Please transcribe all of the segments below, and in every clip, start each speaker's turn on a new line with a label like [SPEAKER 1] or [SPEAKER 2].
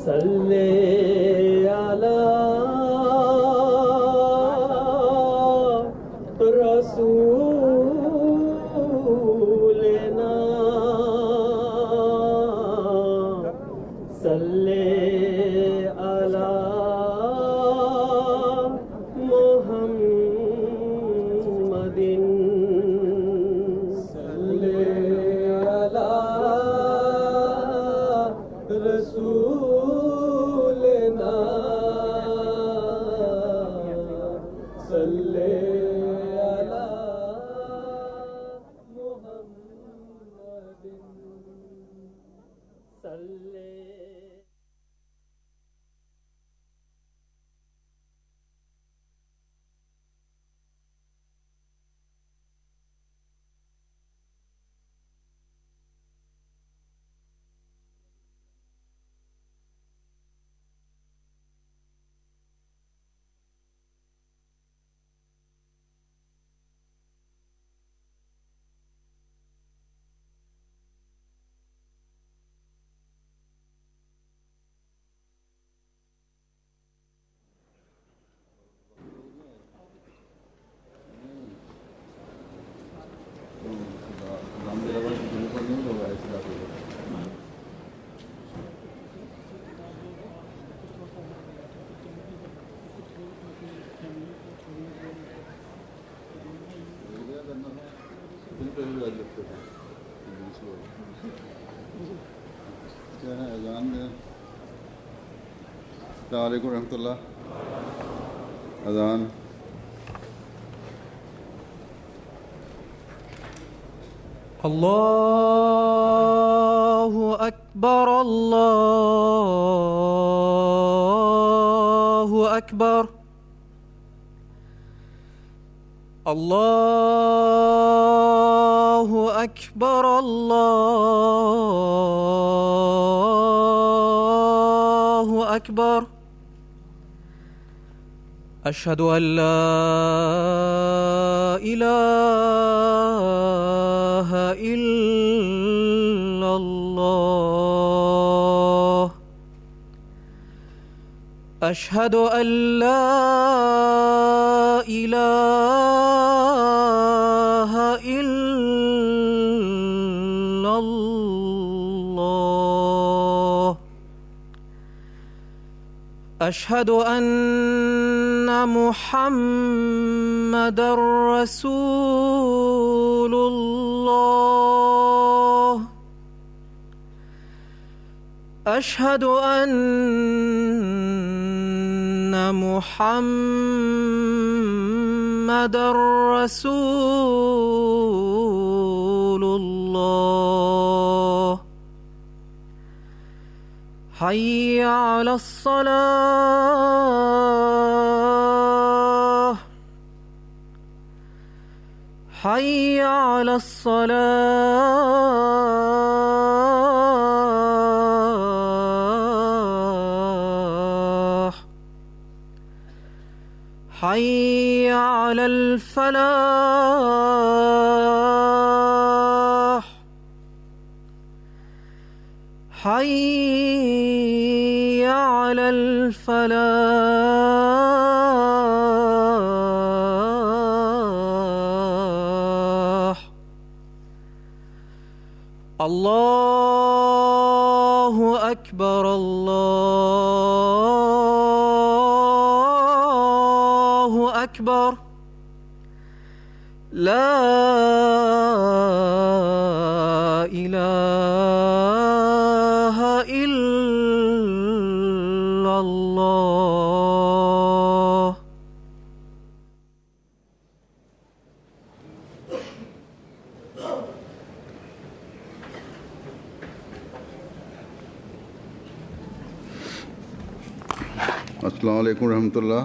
[SPEAKER 1] सल्ले अला रसूलना सल्ले अला मुहम्मदिन सल्ले अला रसूलना सल्ले अला मुहम्मदिन सल्ले।
[SPEAKER 2] अस्सलाम वालेकुम रहमतुल्लाह। अज़ान।
[SPEAKER 3] अल्लाहु अकबर अल्लाहु अकबर अल्लाहु अकबर अल्लाहु अकबर। अशहदु अन ला इलाहा इल्लल्लाह। अशहदु अन ला इलाहा इल्लल्लाह। अशहदु अन्ना मुहम्मदर रसूलुल्लाह। अशहदु अन्ना मुहम्मदर रसूलुल्लाह। हय्या अलस्सलाह हय्या अलस्सलाह हय्या अलल फलाह हय्या अलल फलाह। अल्लाहु अकबर अल्लाहु अकबर। ला इलाहा इल्लल्लाह।
[SPEAKER 2] अस्सलाम वालेकुम रहमतुल्लाह।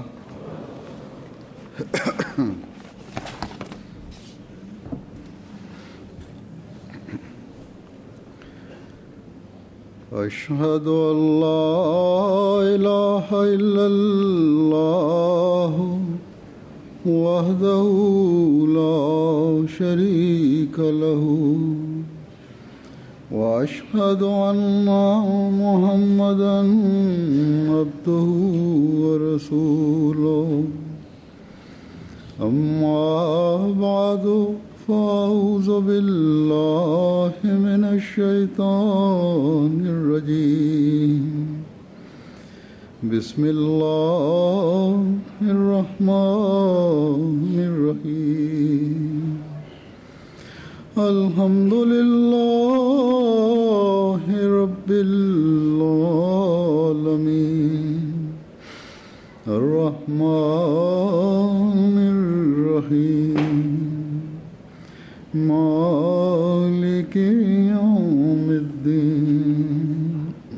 [SPEAKER 2] अशहदु अल्ला इलाहा इल्लल्लाह वहदहू ला शरीक लहू وأشهد أن محمدا عبده ورسوله أما بعد فأعوذ بالله من الشيطان الرجيم بسم الله الرحمن الرحيم الحمد لله رب العالمين الرحمن الرحيم مالك يوم الدين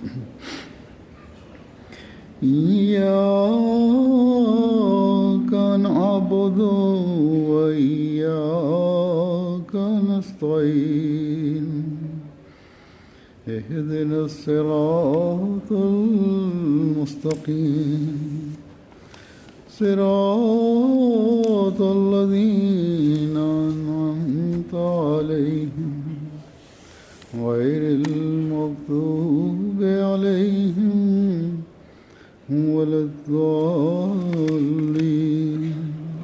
[SPEAKER 2] إياك نعبد وإياك نستعين اهدنا الصراط المستقيم صراط الذين أنعمت عليهم غير المغضوب عليهم ولا الضالين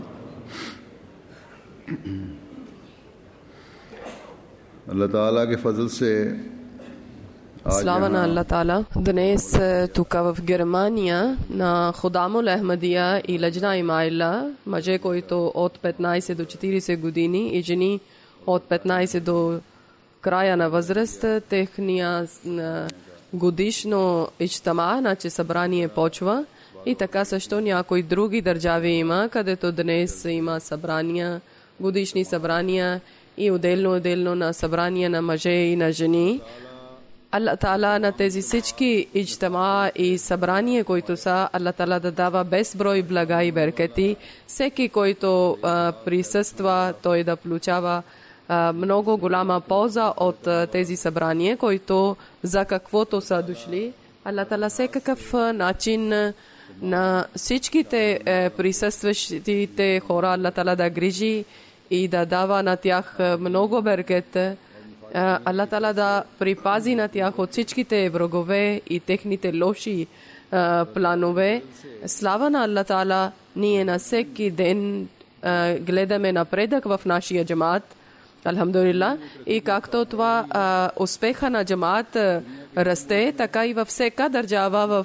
[SPEAKER 2] Allah Ta'ala ke fazl se
[SPEAKER 4] Slava na Allah Ta'ala. Dnes тук в Германия на Ходамул Ахмадия и Ладжна Имайла, мъже, които от 15 до 40 години и жени от 15 до края на възраст, техния годишно ичтама, значи събрание почва. И така също някои други държави има, където днес има събрания, годишни събрания и отделно на събрания на мъже и на жени. Аллах Таала на тези всички ичтама и събрания, които са, Аллах Таала да дава безброй блага и беркети. Всеки, който присъства, той да получава много голяма полза от тези събрания, които за каквото са дошли. Аллах Таала всекакъв начин на всичките присъстващите хора, Аллах Таала да грижи и да дава на тях много беркет. Аллах Таала да припази на тях от всичките врагове и техните лоши планове. Слава на Аллах Таала, ние на всеки ден гледаме напредък в нашия джамаат. Алхамдулилlah. И както това успеха на джамаат расте, така и във всяка държава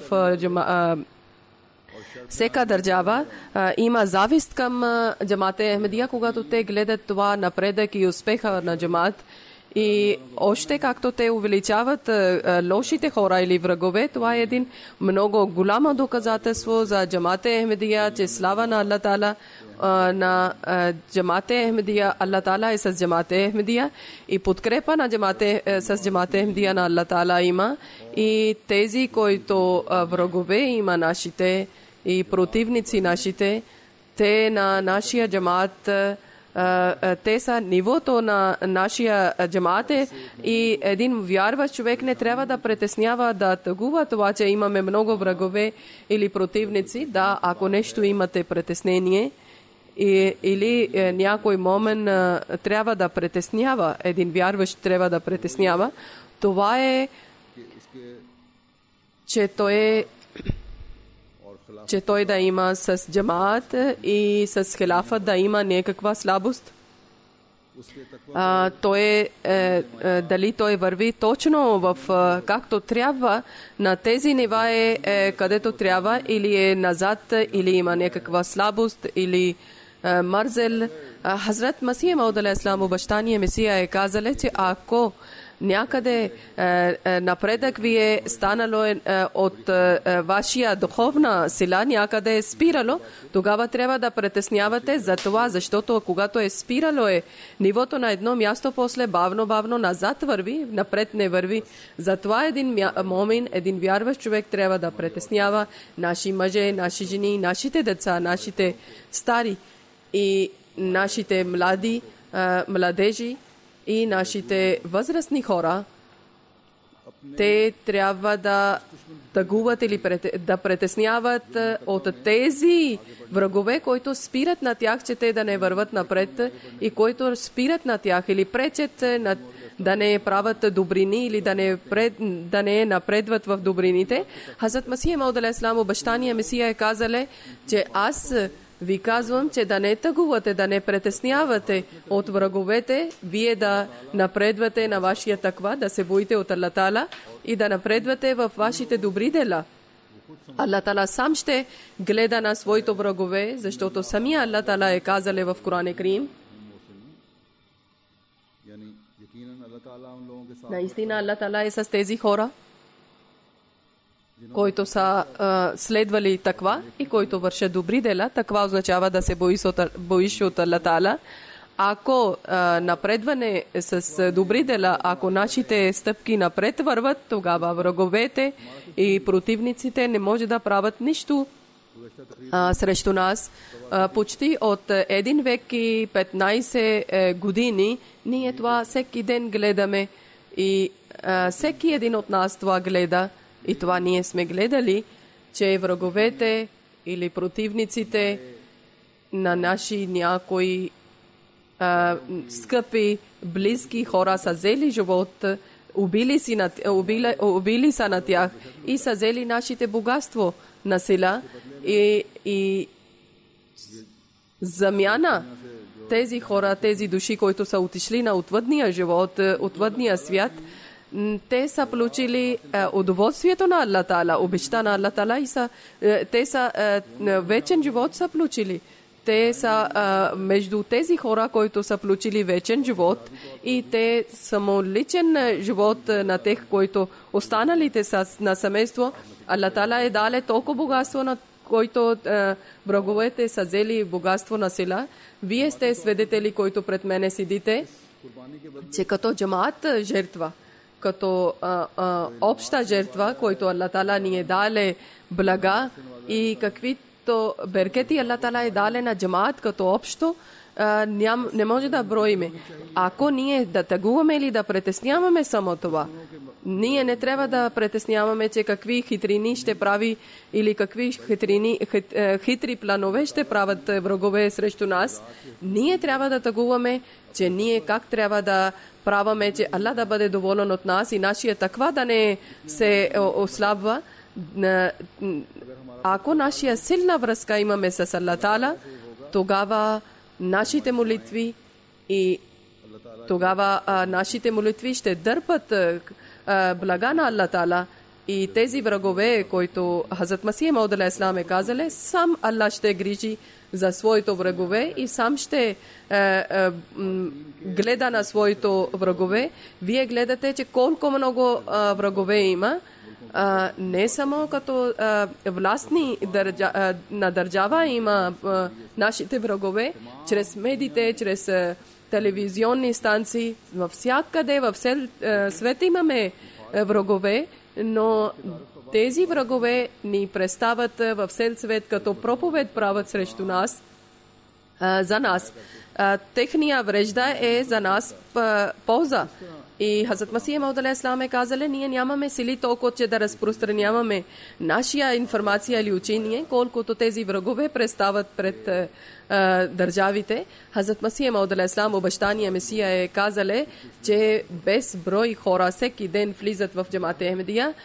[SPEAKER 4] всяка държава има завист към джамаат-е Ахмадия, когато те гледат това напредък и успеха на джамаат. И още както те увеличават лошите хора или врагове, това е един много голямо доказателство за джамаат-е Ахмадия, че слава на Аллах Таала на джамаат-е Ахмадия. Аллах Таала е с джамаат-е Ахмадия и подкрепа на с джамаат-е Ахмадия на Аллах Таала има. И тези, които врагове има нашите и противници нашите, те на нашия джамаат, те са нивото на нашия джамаат и един вярващ човек не трябва да притеснява, да тъгува това, че имаме много врагове или противници. Да, ако нещо имате притеснение или някой момент трябва да притеснява, един вярващ трябва да притеснява, това е, че той да има с джамаат и с хилафът да има някаква слабост. Дали той върви точно в както трябва, на тези нива където трябва, или е назад, или има някаква слабост, или мързел. Хазрат Масих Мауд алейхи салам, обещания Месия, е казал, че ако някъде напредък ви е станало от вашия духовна сила, някъде е спирало, тогава трябва да притеснявате за това, защото когато е спирало нивото на едно място, после бавно назад върви, напред не върви. Затова един момин, един вярващ човек трябва да притеснява наши мъже, наши жени, нашите деца, нашите стари и нашите младежи и нашите възрастни хора. Те трябва да тъгуват или да притесняват от тези врагове, които спират на тях, че те да не върват напред, и които спират на тях или пречат да не правят добрини или да не напредват в добрините. Хазрат Масих Мауд алейхиссалам, обещания Месия е казале, че аз ви казвам, че да не тъгувате, да не притеснявате от враговете, вие да напредвате на вашия таква, да се боите от Аллах Таала и да напредвате в вашите добри дела. Аллах Таала сам ще гледа на своите врагове, защото самия Аллах Таала е казале в Коран Карим. Наистина Аллах Таала е с тези хора, които са следвали таква и които вършат добри дела. Таква означава да се боиш от Аллах Таала. Ако напредване с добри дела, ако нашите стъпки напред върват, тогава враговете и противниците не може да правят нищо срещу нас. Почти от 1 век и 15 години ние това всеки ден гледаме и всеки един от нас това гледа. И това ние сме гледали, че враговете или противниците на наши някои скъпи, близки хора са взели живот, убили са на тях и са взели нашите богатство на сила и замяна тези хора, тези души, които са отишли на отвъдния живот, отвъдния свят, те са получили удоволствието на Аллах Таала, обеща на Аллах Таала и те са вечен живот са получили. Те са между тези хора, които са получили вечен живот и те самоличен живот на тех, които останалите са на семейство. Аллах Таала е дале толкова богатство, на който враговете са взели богатство на сила. Вие сте свидетели, които пред мене седите, че като джамаат жертва, като обща жертва, който Аллах Таала ни е дале блага и каквито беркети Аллах Таала е дале на джамаат като общо, не може да броиме. Ако ние да тъгуваме или да притесняваме само това, ние не трябва да притесняваме, че какви хитрини ще прави или какви хитри планове ще правят врагове срещу нас. Ние трябва да тъгуваме, че ние как трябва да праваме, че Аллах да бъде доволен от нас и нашия таква да не се ослабва. Ако нашия силна връзка имаме с Аллах Таала, тогава нашите молитви ще дърпат блага на Аллах Таала и тези врагове, които Хазрат Масих Мауд алейхиссалам е казале, сам Аллах ще грижи за своите врагове и сам ще гледа на своите врагове. Вие гледате, че колко много врагове има, не само като властни на държава има нашите врагове, чрез медиите, чрез телевизионни станции, във всякъде, в света имаме врагове, но тези врагове ни представят в цел свет като проповед правят срещу нас, за нас. Техния врежда е за нас полза. И Хазрат Масих Мауд алейхиссалам е казале, ние нямаме сили толкова, че да разпространяваме нашия информация или учение, колкото тези врагове представят пред държавите. Хазрат Масих Мауд алейхиссалам, обещания Месия е казале, че без брой хора всеки ден влизат в джамаат Ахмедия.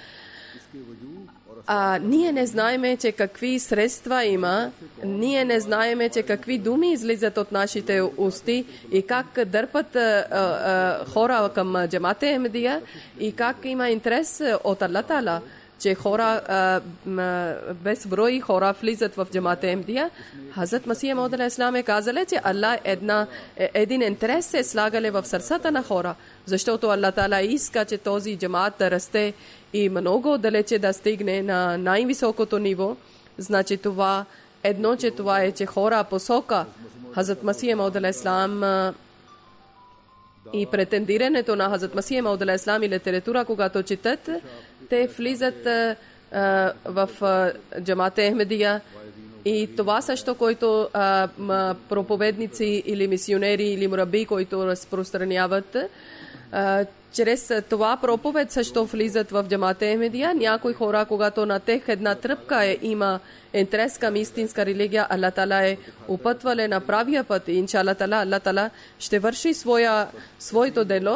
[SPEAKER 4] Ние не знаеме, че какви средства има, ние не знаеме, че какви думи излизат от нашите усти и как дърпат хора към джамаат Ахмедия и как има интерес от Аллах Таала, че хора, без брой хора влизат в джамаат Ахмедия. Хазрат Масих Мауд алейхиссалам е казале, че Аллах един интерес е слагале в сърцата на хора, защото Аллах Таала иска, че този джамаат да расте и много далече да стигне на най-високото ниво. Значи това едно, че това е, че хора посока Хазрат Масих Мауд алейхиссалам и претендирането на Хазрат Масих Мауд алейхиссалам и литература, когато четат, те влизат в джамаат Ахмедия. И това също, който проповедници или мисионери или мураби, които разпространяват, чрез това проповед също влизат в джамаат Ахмедия. Някои хора, когато на тех една тръпка има интерес към истинска религия, Аллах Таала е опътвале на правия път и иншаллах Аллах Таала ще върши своето дело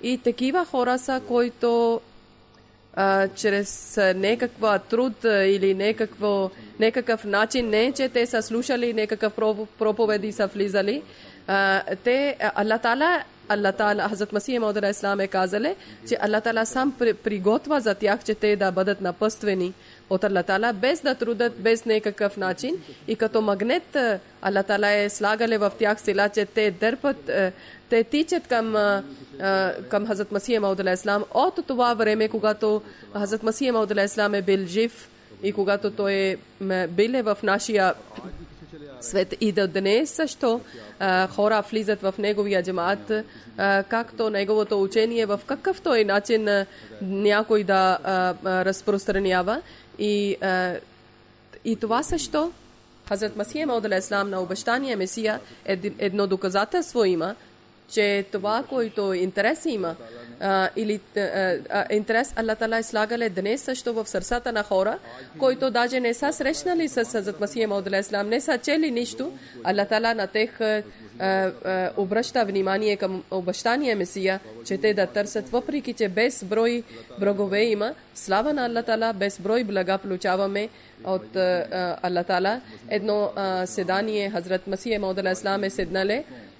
[SPEAKER 4] И такива хора са, които чрез някаква труд или някакъв начин, не че те са слушали някакъв проповеди са влизали, те Аллах Таала, Хазрат Масих Мауд алейхи салам е казали, че Аллах Таала сам приготвя за тях, че те да бъдат напъствени от Аллах Таала, без да трудат, без някакъв начин. И като магнет Аллах Таала е слагали в тях сила, че те дърпат, те тичат към Хазрат Масих Мауд алейхи салам от това време, когато Хазрат Масих Мауд алейхи салам е бил жив и когато той е бил в нашия свет. И до днес също хора влизат в неговия джамаат, както неговото учение в какъвто и начин някой да разпространява. И това също Хазрат Масих Мауд алейхи салам на обещания Месия едно доказателство има, че това, който интерес има, или интерес Аллах Таала е слагали днес също в сърцата на хора, които даже не са срещнали с Хазрат Масих Мауд алейхи салам, не са чели нищо, Аллах Таала на тех обръща внимание към обещания Месия, че те да търсят, въпреки че без брой врагове има, слава на Аллах Таала, без брой блага получаваме от Аллах Таала. Едно седание Хазрат Масих Мауд алейхи салам е седнали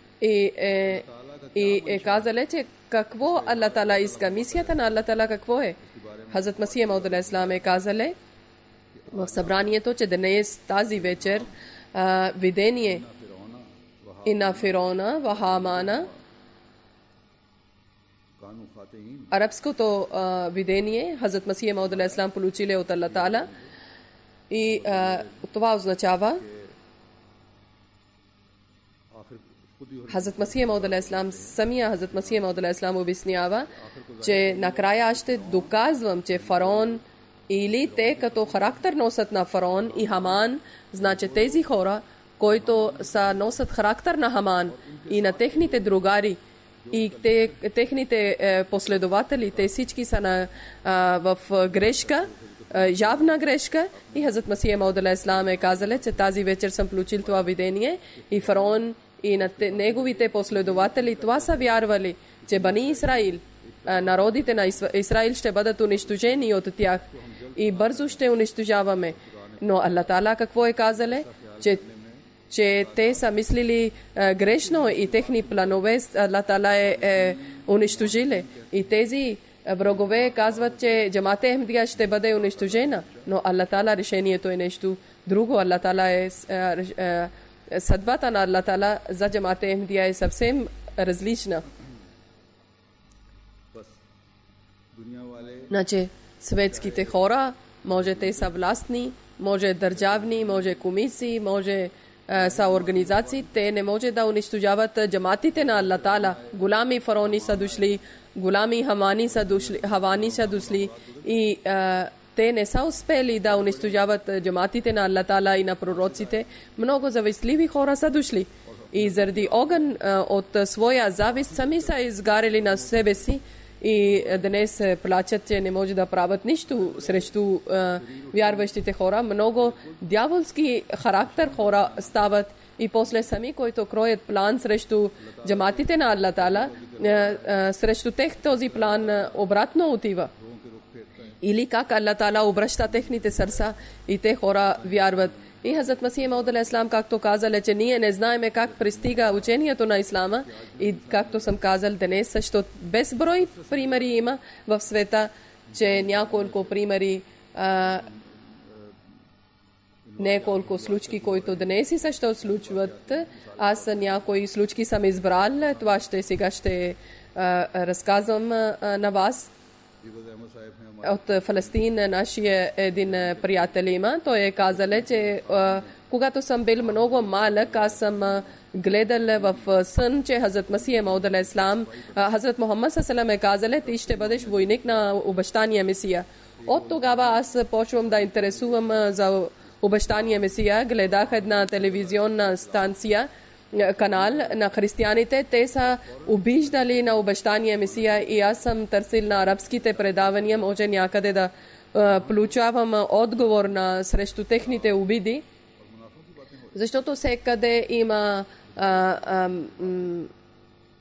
[SPEAKER 4] и е казали, че какво Аллах Таала иска, мисията на Аллах Таала какво е. Хазрат Масих Мауд алейхи салам е казали в събранието, че днес тази вечер видение и на Фирона, в Хамана, арабското видение Хазрат Масих Мауд алейхи салам получили от Аллах Таала. И това означава Хазрат Масих Мауд алейхи салам, самия Хазрат Масих Мауд алейхи салам обяснява, че накрая ще доказвам, че фараон или те като характер носят на фараон и Хаман, значи тези хора, които са носят характер на Хаман и на техните другари и техните последователи, те всички са в грешка, явна грешка. И Хазрат Масих Мауд алейхи салам е казали, че тази вечер съм получил това видение и фараон и на неговите последователи това са вярвали, че Бани Исраил, народите на Израил ще бъдат унищожени от тях и бързо ще унищожаваме. Но Аллах Таала какво е казали? Че те са мислили грешно и техни планове Аллах Таала е унищожили. И тези врагове казват, че джамаат-е Ахмадия ще бъде унищожена. Но Аллах Таала решението е нещо друго. Аллах Таала е съдбата на Аллах Таала за джамаат-е Ахмадия е съвсем различна. Значи светските хора, може те са властни, може държавни, може комисии, може са организации, те не може да унищожават джаматите на Аллах Таала. Голями фараони са дошли, голями хавани са дошли и те не са успели да унищожават джаматите на Аллах Таала и на пророците. Много завистливи хора са дошли и заради огън от своя завист сами са изгарили на себе си и днес плачат, че не може да правят нищо срещу вярващите хора. Много дяволски характер хора стават и после сами, които кроят план срещу джаматите на Аллах Таала, срещу тех този план обратно отива. Или как Аллах Таала обръща техните сърца и те хора вярват. И Хазрат Масих Мауд алейхи салам, както казали, че ние не знаеме как пристига учението на Ислама и както съм казал днес, също безброй примери има в света, че няколко примери, няколко случки, които днес и също случват. Аз някои случки съм избрал, това сега ще разказвам на вас. От Фалестин нашия един приятел има. Той е казал, че когато съм бил много малък, аз съм гледал в сън, че Хазрат Масих Мауд алейхи салам, Хазрат Мухаммад салам е казал, ти ще бъдеш войник на обещания Месия. От тогава аз почвам да интересувам за обещания Месия. Гледах една телевизионна станция, канал на християните, те са обиждали на обещания Месия и аз съм търсил на арабските предавания, може някъде да получавам отговор на срещу техните обиди, защото всекъде има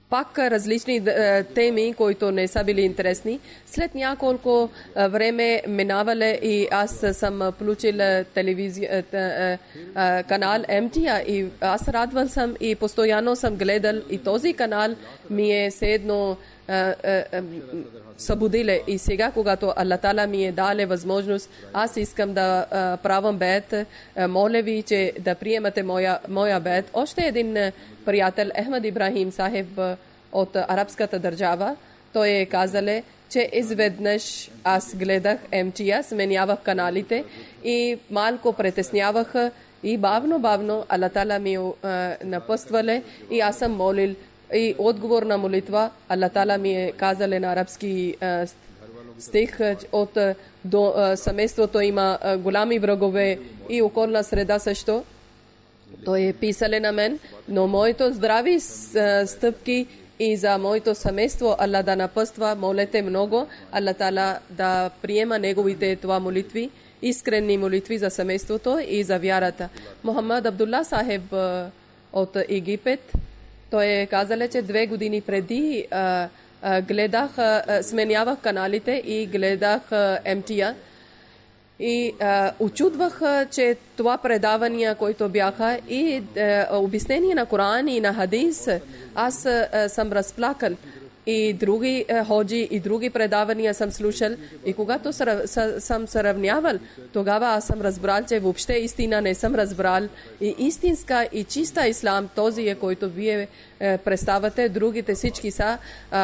[SPEAKER 4] пак различни теми, които не са били интересни. След няколко време минавале и аз съм получил телевизия, канал MTA и аз радвал съм и постоянно съм гледал и този канал ми е седно събудиле. И сега, когато Аллах Тала ми е дале възможност, аз искам да правам бед, моля ви, че да приемате моя бед. Още един приятел, Ахмед Ибрахим Сахиб от арабската държава, той е казал, че изведнъж аз гледах MTA, сменявах каналите и малко притеснявах и бавно Аллах Тала ми напъствале и аз съм молил. И отговор на молитва, Аллах Тала ми е казал на арабски стих, от семейството има голями врагове и околна среда също. Той е писал на мен, но моето здрави стъпки и за моето семейство Аллах да напъства, молете много, Аллах Тала да приема неговите това молитви, искрени молитви за семейството и за вярата. Мохаммад Абдулла Сахиб от Египет, той е казал, че 2 години преди гледах, сменявах каналите и гледах MTA. И очудвах, че това предавания, които бяха и обяснение на Коран и на Хадис, аз съм разплакал. И други ходжи и други предавания съм слушал. И когато съм сравнявал, тогава аз съм разбрал, че въобще истина не съм разбрал. И истинска и чиста ислам, този е, който вие представяте, другите всички са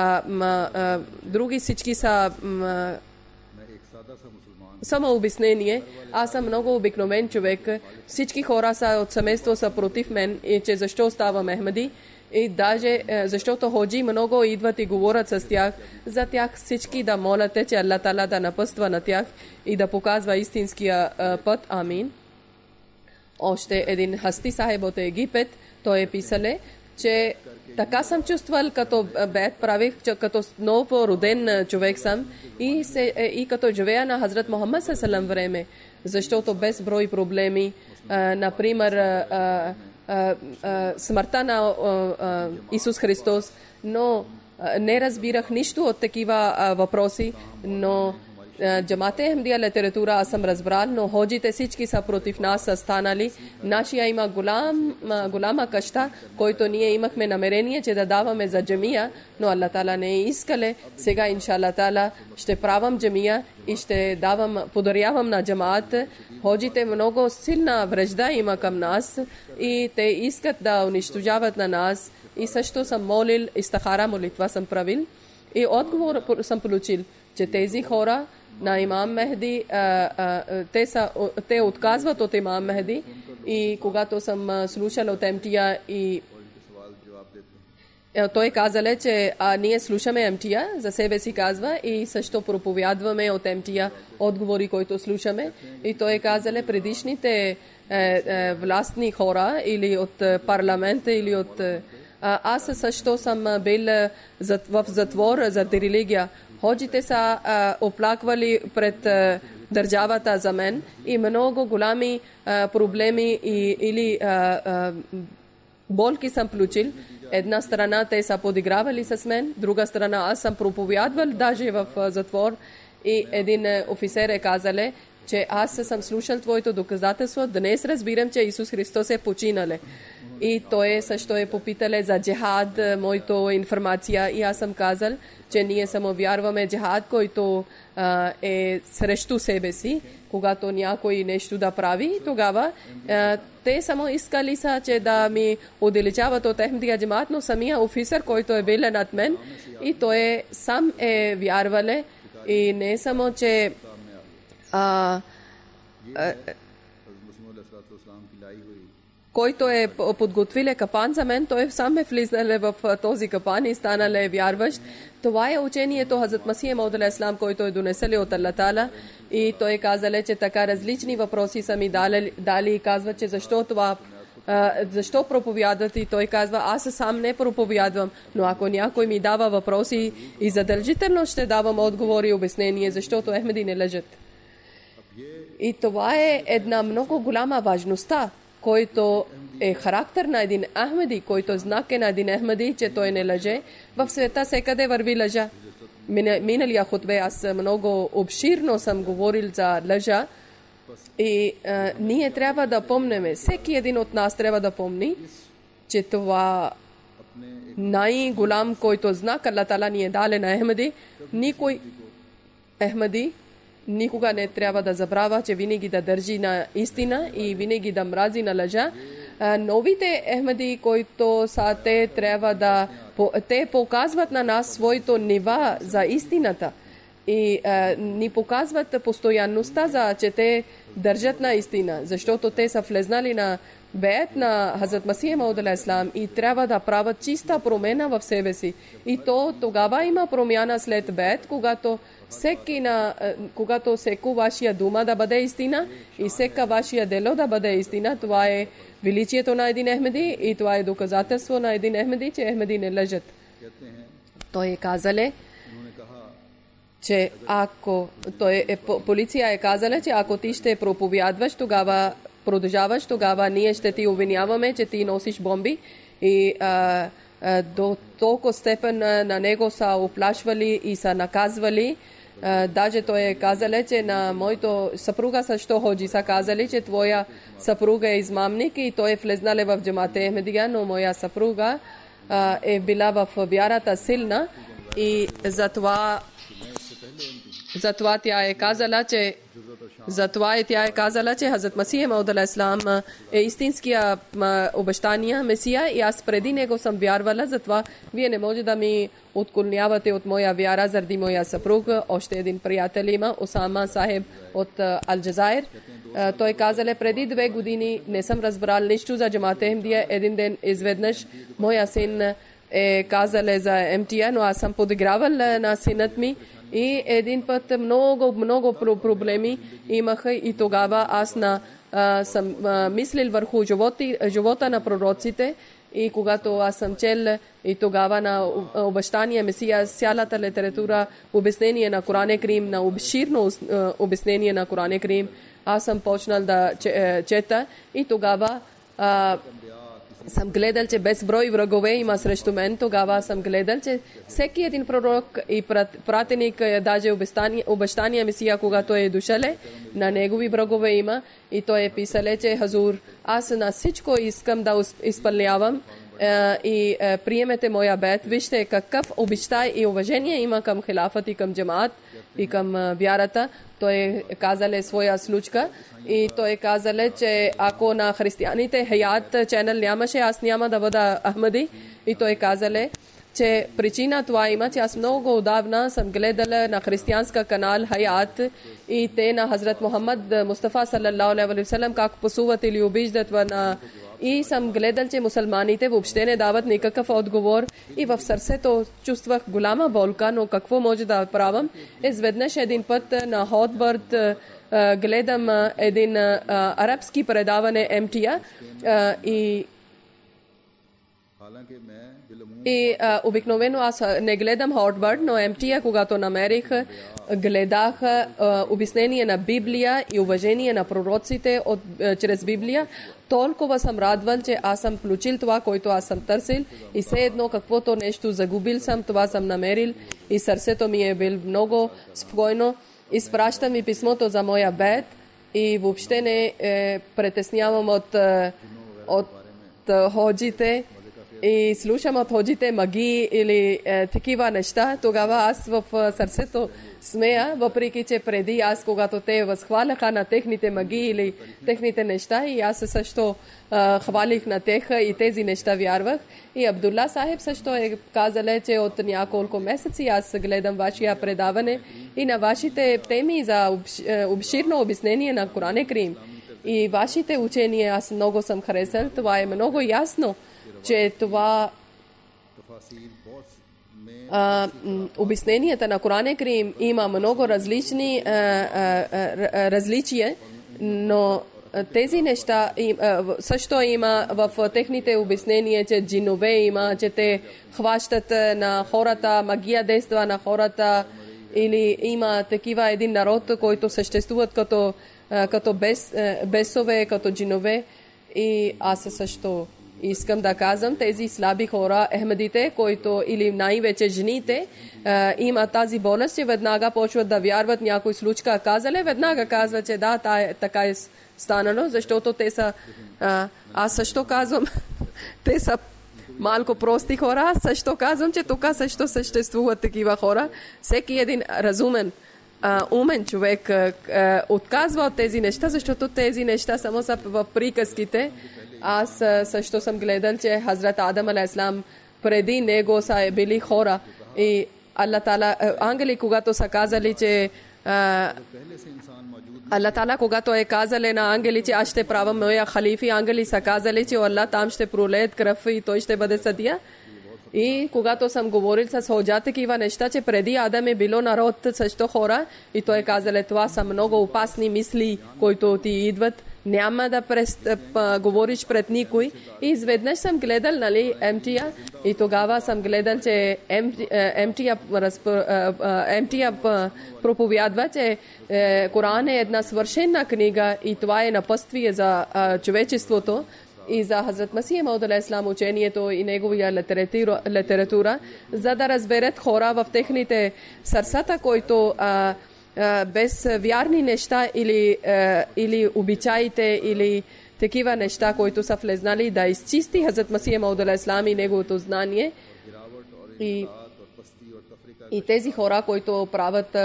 [SPEAKER 4] само обяснение. Аз съм много обикновен човек. Всички хора са от семейство са против мен и че защо ставам Ахмади. И даже защото ходжи много идват и говорят с тях, за тях всички да молят, че Аллах Тала да напъства на тях и да показва истинския път. Амин. Още един Хасти Сахиб от Египет, той е писале, че така съм чувствал, като бед правих, че като ново роден човек съм и като живея на Хазрат Мухаммад салам време, защото без брой проблеми, например, смъртта на Исус Христос, но не разбирах нищо от такива въпроси, но Джамате Ахмадия литература аз съм разбрал, но ходжите всички са против нас са станали. Нашия има голяма къща, който ние имахме намерение, че да даваме за джамия, но Аллах Тала не е искале. Сега иншаллах Тала ще правам джамия и ще подарявам на джамаат. Ходжите много силна връжда има към нас и те искат да унищожават на нас. И също съм молил, истихара молитва съм правил и отговор съм получил, че тези хора на имам Мехди, те отказват от имам Мехди и когато съм слушал от MTA и той казал, че ние слушаме MTA, за себе си казва и също проповядваме от MTA отговори, които слушаме. И той казал, предишните властни хора или от парламента или от... Аз също съм бил в затвор за религия. Ходжите са оплаквали пред държавата за мен и много голями проблеми или болки съм получил. Една страна те са подигравали с мен, друга страна аз съм проповядвал даже в затвор и един офицер е казал, че аз съм слушал твоето доказателство, днес разбирам, че Исус Христос е починале. И той също е попитал за джихад, моето информация и аз съм казал, че ние само вярваме джихад, който е срещу себе си, когато някой нещо да прави, тогава те само искали са, че да ми отдалечават от Ахмадия джамаат, но самия офицер, който е бил над мен и той сам е вярвале и не само, че който е подготвил капан за мен, той сам е влизал в този капан и станал вярващ. Това е учението Хазрат Масих Мауд алейхи салам, който е донесел от Аллах Тала и той казал, че така различни въпроси са ми дали и казва, че защо проповядват и той казва, аз сам не проповядвам, но ако някой ми дава въпроси и задължително ще давам отговори и обяснение, защото Ахмади не лъжат. И това е една много голяма важността, който е характер на един Ахмеди, който знак е на един Ахмеди, че той не лъже. В света всекъде върви лъжа. Миналия хутбе аз много обширно съм говорил за лъжа и ние трябва да помним, всеки един от нас трябва да помни, че това най-голям, който знак Аллах Таала ни е даде на Ахмеди, никой Ахмеди никога не трябва да забравя, че винаги да държи на истина и винаги да мрази на лъжа. Новите Ахмеди, които са те, трябва да те показват на нас своето нива за истината и ни показват постоянността, за че те държат на истина, защото те са влезнали на беят на Хазрат Масих Мауд алейхиссалам и трябва да правят чиста промена в себе си. И то тогава има промяна след беят, когато всеко вашия дума да бъде истина и всека вашия дело да бъде истина. Това е величието на един Ахмеди и това е доказателство на един Ахмеди, че Ахмеди не лъжат. Той е казале, че ако полиция е казала, че ако ти ще проповядваш, тогава продължаваш, тогава ние ще ти обвиняваме, че ти носиш бомби и до толкова степен на него са оплашвали и са наказвали. Даже той е казал, че на моето съпруга също ходжи, са казали, че твоя съпруга е измамник и той е влезнал в джамата Ахмедия, но моя съпруга е била в вярата силна и затова тя е казала, че Хазрат Масих Мауд алейхиссалам е истинския обещания Месия и аз преди него съм вярвала, затова вие не може да ми отклонявате от моя вяра заради моя съпруг. Още един приятел има, Осама Сахеб от Алджазайр. Той казале, преди 2 години не съм разбрал нищо за джамата Ахмедия. Един ден изведнъж моя син е казале за МТА, но аз съм подигравал на синът ми. И един път много проблеми имаха и тогава аз съм мислил върху живота на пророците и когато аз съм чел и тогава на обещания Месия, цялата литература, обяснение на Коран Карим, на обширно обяснение на Коран Карим, аз съм почнал да чета и тогава съм гледал, че безброй врагове има срещу мен. Тогава съм гледал, че всеки един пророк и пратеник, даже обещания Месия, когато е дошъл, на негови врагове има. И той е писал, че Хазур, аз на всичко искам да изпълнявам и приемете моя бед. Вижте какъв обичай и уважение има към хилафът и към джамаат и към вярата. Той е казал своя случка и той е казал, че ако на християните Хаят ченел нямаше, аз няма да бъда Ахмеди. И той е казал, че причина това има, че аз много отдавна съм гледала на християнска канал Хаят и те на Хазрат Мухаммад Мустафа саллалаху алейхи ва саллям как пасуват или обиждат и съм гледал, че мусулманите въобще не дават никакъв отговор и в сърцето чувствах голяма болка, но какво може да правам? Изведнъж един път на Хотбърт гледам един арабски предаване МТА и обикновено аз не гледам Хотбърт, но МТА, когато намерих, гледах обяснение на Библия и уважение на пророците чрез Библия. Толкова съм радвал, че аз съм включил това, което аз съм търсил и все едно каквото нещо загубил съм, това съм намерил и сърцето ми е бил много спокойно. Изпращам ми писмото за моя бед и въобще не притеснявам от ходжите и слушам от ходжите магии или такива неща. Тогава аз в сърцето смея, въпреки че преди аз, когато те възхваляха на техните магии или техните неща, и аз също хвалих на тех и тези неща вярвах. И Абдулла Сахеб също е казал, че от няколко месеци аз гледам вашия предаване и на вашите теми за обширно обяснение на Коран Карим. И вашите учения аз много съм харесал. Това е много ясно, че това обясненията на Коран Карим има много различия, но тези неща също има в техните обяснения, че джинове има, че те хващат на хората, магия действа на хората, или има такива един народ, който съществуват като бесове, като джинове. И аз също искам да казвам, тези слаби хора, ахмедите, които или най-вече жените, има тази болест, че веднага почват да вярват някой случка казале, веднага казват, че да, така е станало, защото те са, аз също казвам, те са малко прости хора, аз също казвам, че тук също съществуват такива хора. Всеки един разумен, умен човек отказва от тези неща, защото тези неща само са в приказките. Аз също съм гледал, че Хазрат Адам алейхиссалам преди него са били хора. И Аллах Таала, ангели, когато са казали, че Аллах Таала, когато е казали на ангели, че аз ще правя моя халифи, ангели са казали, че Аллах там ще пролеят кръв и той ще бъде съдия. И когато съм говорил с ходжа такива неща, че преди Адам е било народ също хора, и той казали, това са много опасни мисли, които ти идват, няма да говориш пред никой. И изведнъж съм гледал, нали, МТА, и тогава съм гледал, че МТА проповядва, че Коран е една свършена книга и това е напътствие за човечеството. И за Хазрат Масих Мауд алейхиссалам учението и неговия литература, за да разберат хора в техните сърцата, които без вярни неща или обичаите или такива неща, които са влезнали, да изчисти Хазрат Масих Мауд алейхиссалам и неговото знание. И тези хора, които правят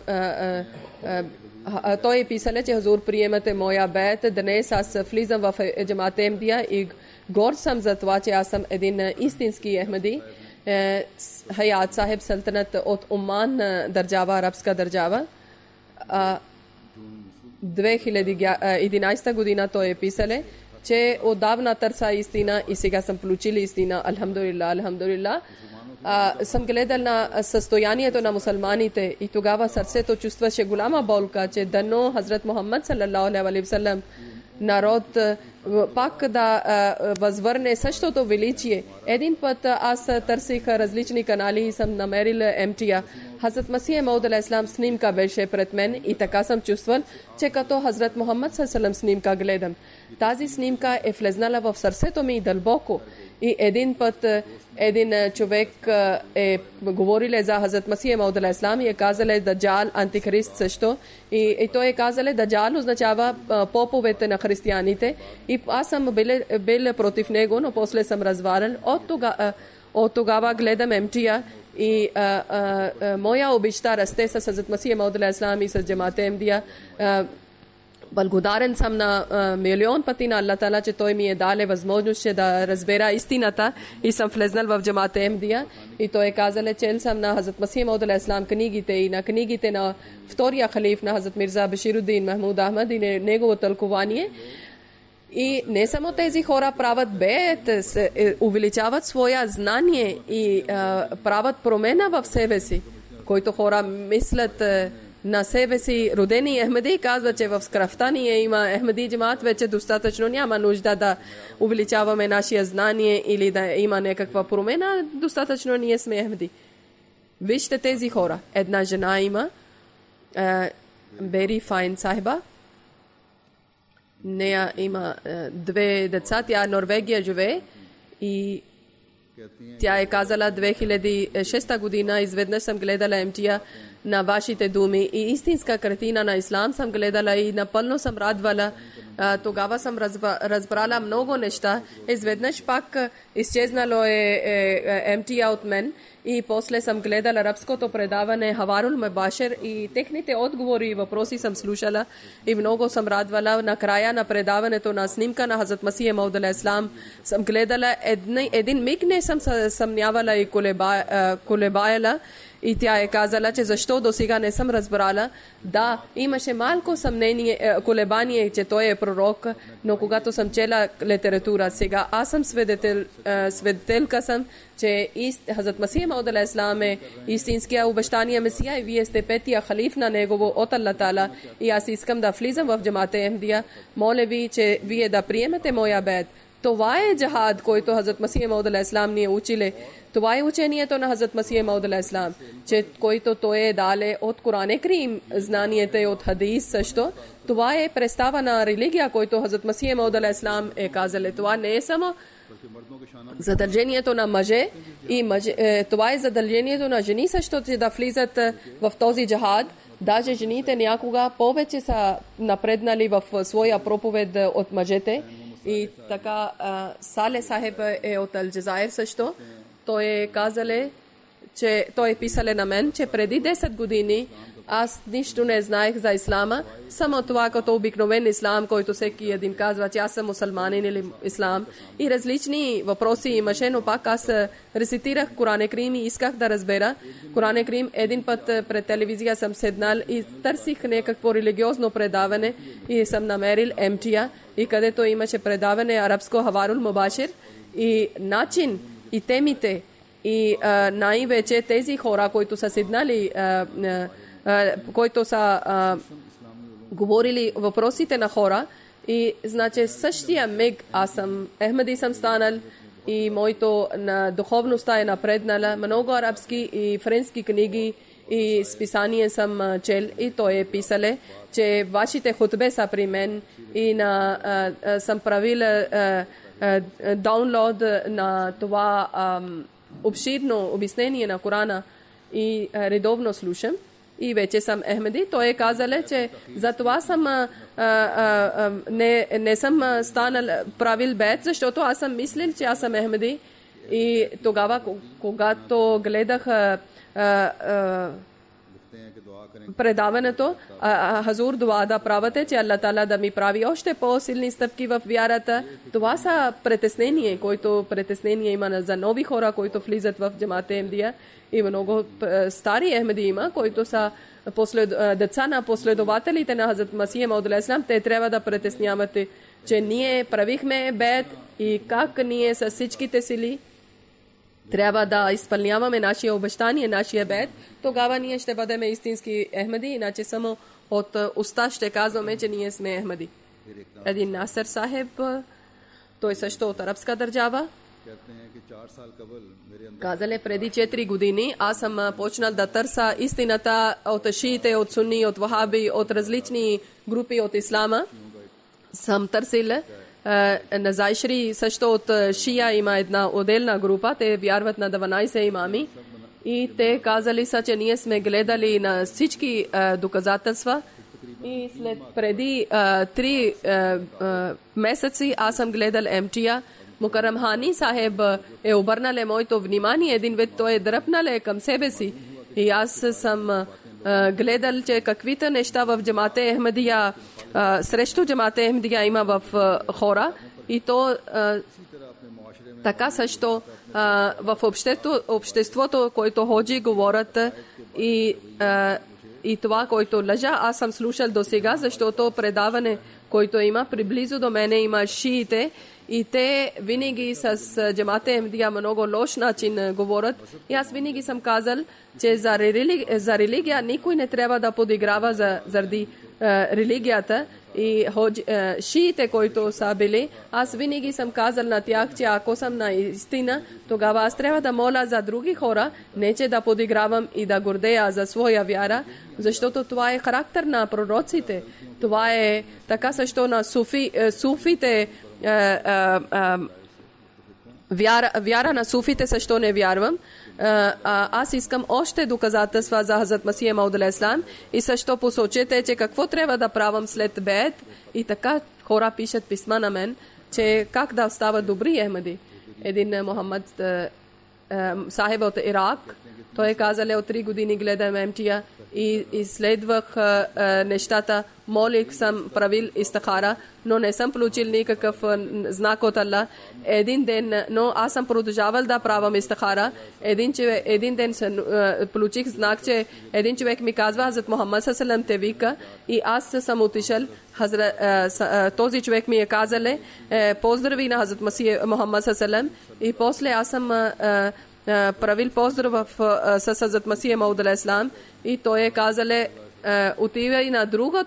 [SPEAKER 4] той е писал, че Хазур, приемате моя бед. Днес аз влизам в Джамат Ахмадия и горд съм за това, че аз съм един истински ахмади. Хаят Сахиб Салтанат от Оман държава, арабска държава. 2011 година той е писал, че отдавна търса истина и сега съм получил истина. Алхамдулилlah. Съм гледал на състоянието на мусулманите и тогава сърцето чувстваше голяма болка, че дано Хазрат Мухаммад салаллаху алейхи ва саллям народ пак да възвърне същото величие. Един път аз търсих различни канали и съм намерил МТА. Хазрат Масих Мауд алейхиссалам снимка беше пред мен и така съм чувствал, че като Хазрат Мухаммад салаллаху алейхи ва саллям снимка гледам. Тази снимка е влезнала в сърцето ми дълбоко. И един път един човек е говорил за Хазрат Масих Мауд алейхиссалам и е казал Даджал, антихрист също. И той е казал Даджал означава поповете на християните. И аз съм бил против него, но после съм разварил. От тогава гледам МТА и моя обичта расте с Хазрат Масих Мауд алейхиссалам и с Джамат Ахмадия. Благодарен съм на милион пъти на Аллах Таала, че той ми е дал възможност да разбера истината и съм влезнал в Джамат Ахмадия. И той е казал, чел съм на Хазрат Масих Мауд алейхиссалам книгите и на книгите на втория халиф на Хазрат Мирза Башируддин Махмуд Ахмад и негово тълкование. И не само тези хора правят бед, увеличават своя знание и правят промена в себе си, които хора мислят на себе си родени Ахмади, казва, че в кръвта ни има Ахмади джамаат, вече достатъчно няма нужда да увеличаваме нашия знание или да има някаква промена, достатъчно ние сме Ахмади. Вижте тези хора. Една жена има, Бери Файн Сахиба, нея има 2 деца, тя Норвегия живее и тя е казала 2006 година, изведнъж съм гледала МТА на вашите думи и истинска картина на ислам съм гледала и напълно съм радвала. Тогава съм разбрала много неща. Изведнъж пак изчезнало е МТА от мен и после съм гледала арабското предаване Хаварул Мебашер и техните отговори и въпроси съм слушала и много съм радвала. Накрая на предаването на снимка на Хазрат Масих Мауд алейхиссалам съм гледала един миг не съм съмнявала и колебаяла. И тя е казала, че защо до сега не съм разбрала. Да, имаше малко съмнение, колебание, че той е пророк, но когато съм чела литература сега, аз съм свидетелка съм, че Хазрат Масих Мауд алейхиссалам е истинския обещания Месия и вие сте петия халиф на негово от Аллах Таала. И аз искам да влизам в Джамат Ахмадия. Моля ви, че вие да приемете моя бед. Това е джихад, който Хазрат Масих Мауд алейхиссалам ни е учили. Това е учението на Хазрат Масих Мауд алейхиссалам, че който той е дале от Коран Карим, знанието и от хадис също. Това е представа на религия, който Хазрат Масих Мауд алейхиссалам е казал. Това не е само задължението на мъже и това е задължението на жени също, че да влизат в този джихад. Даже жените някога повече са напреднали в своя проповед от мъжете. И така Сале Сахеб е от Алджазайр също. Той е казал, че той е писал на мен, че преди 10 години аз нищо не знаех за ислама. Само това като обикновен ислам, който всеки един казва, че аз съм мусулманин или ислам. И различни въпроси имаше, но пак аз рецитирах Коран Карим и исках да разбера Коран Карим. Един път пред телевизия съм седнал и търсих някакво религиозно предаване и съм намерил МТА, и където имаше предаване арабско Хаварул Мубашир и начин и темите и най-вече тези хора, които са седнали, които са говорили въпросите на хора. И значи същия миг аз съм Ахмади съм станал и моето на духовността е напреднала. Много арабски и френски книги и списания съм чел и той е писал, че вашите хутбе са при мен и съм правил даунлоад на това обширно обяснение на Корана и редовно слушам. И вече съм Ахмади. Той е казал, че за това съм не съм станал правил бед, защото аз съм мислил, че аз съм Ахмади. И тогава, когато гледах предаването, Хазур дуа да правите, че Аллах Таала да ми прави още по-силни стъпки в вярата. Това са притеснения, които притеснения има за нови хора, които влизат в джамат Ахмадия. И много стари Ахмади има, които са деца на последователите на Хазрат Масих Мауд алейхиссалам. Те трябва да притесняват, че ние правихме бед и как ние с всичките сили трябва да изпълняваме нашия обещание, нашия бед. Тогава ние ще бъдем истински Ахмади, иначе само от уста ще казваме, че ние сме Ахмади. Един Насер Сахеб, той също от арабска държава, казале преди 4 години аз съм почнал да търся истината от шиите, от сунни, от вахаби, от различни групи от ислама. Съм търсил на Зайшри също от шия има една отделна група, те вярват на 12 имами и те казали са, че ние сме гледали на всички доказателства и след преди 3 месеци аз съм гледал МТА. Мукарам Хани Сахеб е обърнал моето внимание, един вид той е дръпнал към себе си. И аз съм гледал, че каквито неща в джамат Ахмадия, срещу джамат Ахмадия има в хора. И то така също в обществото, който ходжи, говорят и това, който лъжа, аз съм слушал до сега, защото предаване, който има приблизо до мене, има шиите. И те винаги с джамат Ахмадия много лош начин говорят. И аз винаги съм казал, че за религия никой не трябва да подиграва заради религията. И шиите, които са били, аз винаги съм казал на тях, че ако съм на истина, тогава аз трябва да моля за други хора, не че да подигравам и да гордея за своя вяра, защото това е характер на пророците. Това е така също на суфите. Вяра на суфите също не вярвам. Аз искам още доказателства за Хазрат Масих Мауд алейхиссалам и също посочете, че какво трябва да правим след бед. И така хора пишат писма на мен, че как да стават добри Ахмади. Един Мухаммад Сахеб от Ирак, той казал от 3 години гледам МТА и изследвах нещата, молих съм, правил истихара, но не съм получил никакъв знак от Аллах. Един ден, но аз съм продължавал да правам истихара. Един ден получих знак, че един човек ми казва, Хазрат Мухаммад салалам те вика и аз съм отишъл. Този човек ми е казал, поздрави на Хазрат Мухаммад салалам и после аз съм правил поздрав с Хазрат Масих Мауд алейхиссалам и той е казал, отива и на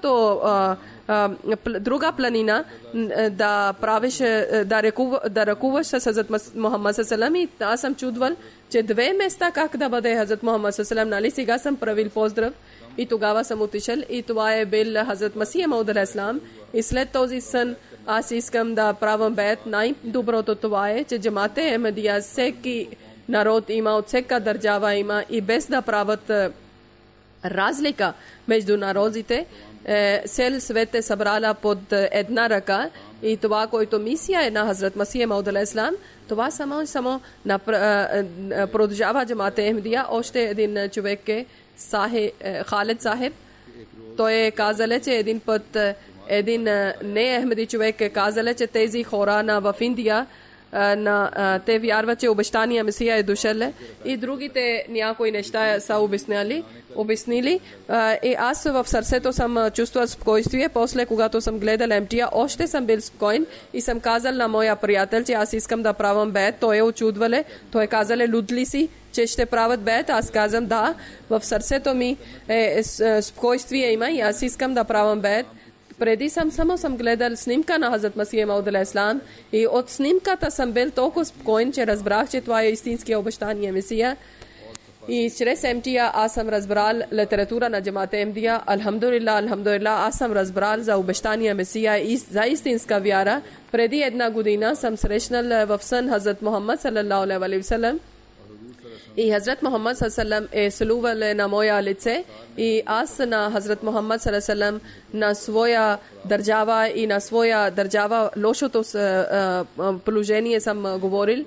[SPEAKER 4] друга планина да правиш, да ръкуваш с Хазрат Мухаммад салалам и аз съм чудвал, че две места как да бъде Хазрат Мухаммад салалам, нали сега съм правил поздрав и тогава съм отишъл и това е бил Хазрат Масия Мауд алейхиссалам и след този сън аз искам да правам бейт. Най-доброто това е, че джамате Ахмадия всеки народ има, от всяка държава има и без да правят разлика между народите, цел свет е събрала под една ръка и това, което мисия е на Хазрат Масия Мауд алейхиссалам, това само продължава джамате Ахмадия. Още един човек е Халид Сахиб. Той е казал, че един път един не Ахмади човек е казал, че тези хора в Индия те вярват, че обещания Месия е дошъл и другите някои неща са обяснили. И аз в сърцето съм чувствал спокойствие. После, когато съм гледал МТА, още съм бил спокоен и съм казал на моя приятел, че аз искам да правам бейт. Той е очудвал. Той е казал, луд ли си, че ще правят бейт? Аз казвам, да, в сърцето ми спокойствие има и аз искам да правам бейт. Преди само съм гледал снимка на Хазрат Масия Мауд алейхиссалам и от снимката съм бил толкова спокоен, че разбрах, че това е истинския обещания Месия. И чрез МТА аз съм разбрал литература на джамате Ахмадия. Алхамдулилlah, аз съм разбрал за обещания Месия и за истинска вяра. Преди една година съм срещнал в сън Хазрат Мухаммад салаллаху алейхи ва саллям. И Хазрат Мухаммад салаллаху е слувал на моя лице и аз на Хазрат Мухаммад салаллаху на своя държава и на своя държава лошото положение съм говорил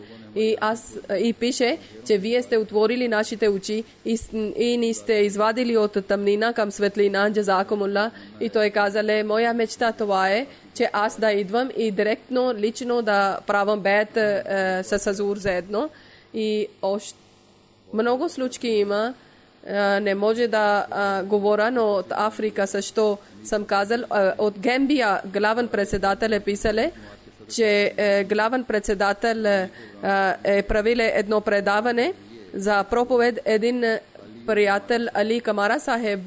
[SPEAKER 4] и пише, че вие сте отворили нашите очи и ни сте извадили от тъмнина към светлина, джазакумулла. И той казал, моя мечта това е, че аз да идвам и директно, лично да правам бейт с Хазур заедно. И още много случаи има, не може да говоря, но от Африка също съм казал. От Гамбия главен председател е писал, че главен председател е правил едно предаване за проповед. Един приятел Али Камара Сахеб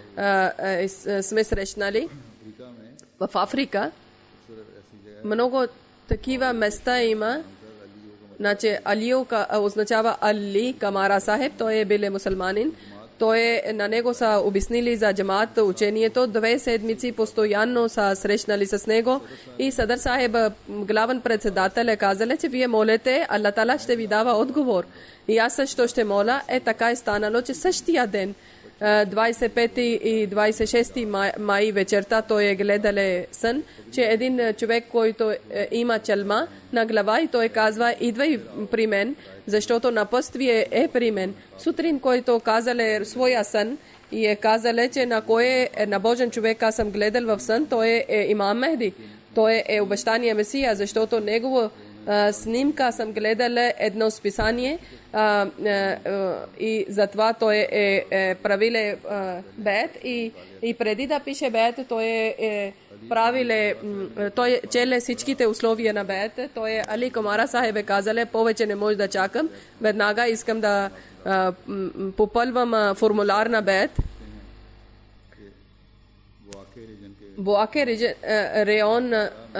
[SPEAKER 4] сме срещнали в Африка. Много такива места има. Значи Алио означава Али Камара Сахеб, той е бил мусулманин. На него са обяснили за джамаат учението. 2 седмици постоянно са срещнали с него и Садар Сахеб, главен председател, е казал, че вие молете, Аллах Тала ще ви дава отговор. И аз също ще моля. Така е станало, че същия ден 25 и 26 май вечерта той е гледал сън, че един човек, който има чалма на глава и той казва, идвай при мен, защото напътствие е при мен. Сутрин, който казал своя сън и е казал, че на кой на Божен човек аз съм гледал в сън, той е имам Мехди. Той е обещания Месия, защото негово снимка съм гледал едно списание и затова той е правил бейт и преди да пише бейт той е правил, той челе всичките условия на бейт. Той е Али Камара Сахеб казал, повече не може да чакам, веднага искам да попълвам формуляр на бейт. Буаке район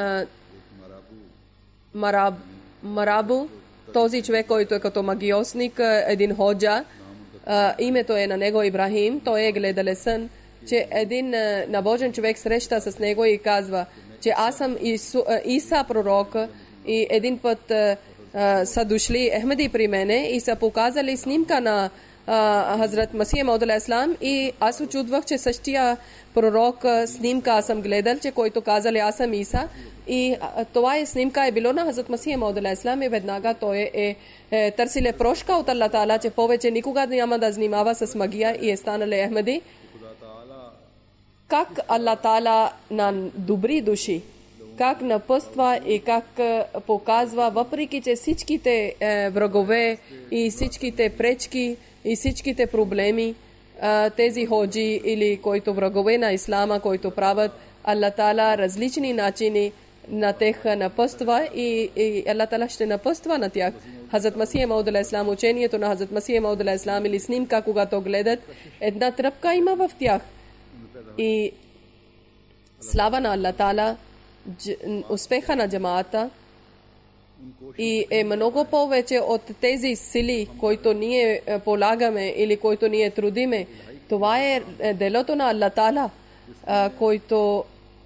[SPEAKER 4] Марабу, този човек, който е като магиосник, един ходжа, името е на него Ибрахим. Той е гледал сън, че един набожен човек среща с него и казва, че аз съм Иса пророк и един път са дошли Ахмади при мене и са показали снимка на Хазрат Масия Мауд алейхиссалам и аз очудвах, че същия пророк снимка аз съм гледал, че който казали аз съм Иса. И това е снимка е било на Хазрат Масия Мауд алейхиссалам и веднага той е търсил прошка от Аллах Таала, че повече никога няма да занимава с магия и е станал Ахмади. Как Аллах Таала на добри души, как напъства и как показва, въпреки че всичките врагове и всичките пречки и всичките проблеми, тези ходжи или които врагове на Ислама, които правят, Аллах Таала различни начини на тех напъства и Аллах Таала ще напъства на тях. Хазрат Масия Мауд алейхиссалам, учението на Хазрат Масия Мауд алейхиссалам или снимка, когато гледат, една тръпка има в тях. И слава на Аллах Таала, успеха на джамаата и е много повече от тези сили, които ние полагаме или които ние трудиме. Това е делото на Аллах Таала, който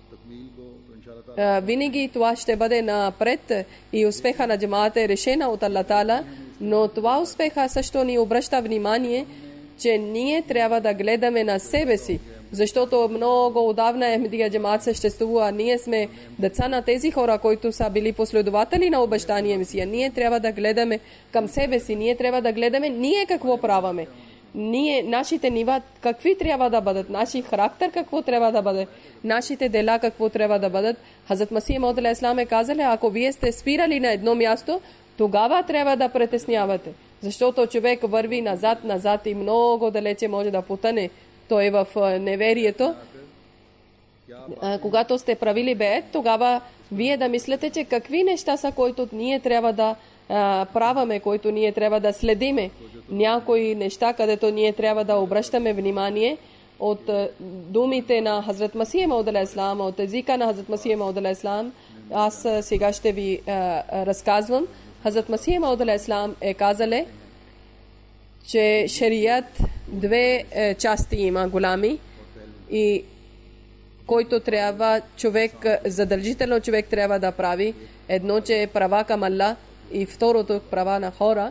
[SPEAKER 4] винаги това ще бъде напред и успеха на джамаата е решена от Аллах Таала, но това успеха също ни обръща внимание, че ние трябва да гледаме на себе си, защото много отдавна Ахмедия джамаат съществува. Ние сме деца на тези хора, които са били последователи на обещания Месия. Ние трябва да гледаме към себе си, ние трябва да гледаме ние какво праваме. Ние, нашите нива, какви трябва да бъдат, наши характер какво трябва да бъде, нашите дела какво трябва да бъдат. Хазрат Масих Мауд алейхи салам е казали, ако вие сте спирали на едно място, тогава трябва да притеснявате. Защото човек върви назад и много далече може да потъне. Той е в неверието. Когато сте правили беет, тогава вие да мислите, че какви неща са, които ние трябва да праваме, които ние трябва да следиме. Някои неща, където ние трябва да обръщаме внимание от думите на Хазрат Масих Мауд алейхи салам, от езика на Хазрат Масих Мауд алейхи салам. Аз сега ще ви разказвам. Хазрат Масих Мауд алейхи салам е казали, че шарият две части има голями и който трябва човек, задължително човек трябва да прави. Едно, че е права към Аллах и второто права на хора.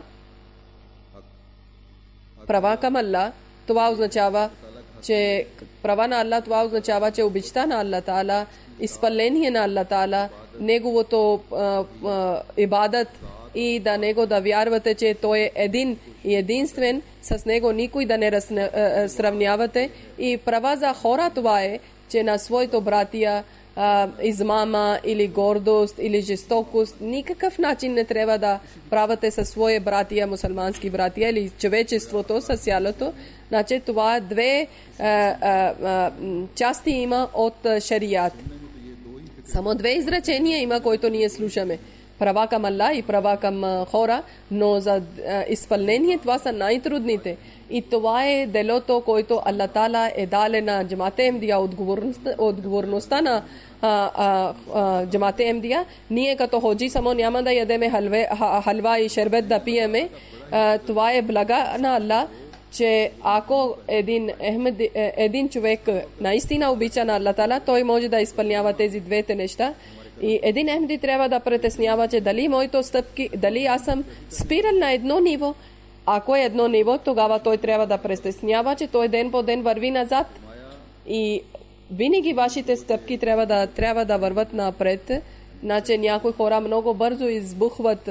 [SPEAKER 4] Права към Аллах, това означава, че права на Аллах, това означава, че обичта на Аллах Таала, изпълнение на Аллах Таала, неговото ибадат и да него да вярвате, че той е един и единствен, с него никой да не сравнявате. И права за хора това е, че на своето братия измама или гордост или жестокост никакъв начин не трябва да правите със свои братия, мусулмански братия или човечеството със цялото. Значи това две части има от шарият. Само две изречения има, които ние слушаме. Права към Аллах и права към хора, но за изпълнение това са най-трудните. И това е делото, което Аллах Таала е дали на джамаат Ахмедия, отговорността на джамаат Ахмедия. Ние като ходжи само няма да ядеме халва и шербет да пиеме. Това е блага на Аллах, че ако един човек наистина обича на Аллах Таала, той може да изпълнява тези двете неща. И един Ахмеди трябва да притеснява, че дали моите стъпки, дали аз съм спирал на едно ниво. Ако е едно ниво, тогава той трябва да притеснява, че той ден по ден върви назад. И винаги вашите стъпки трябва да върват напред. Значи някои хора много бързо избухват.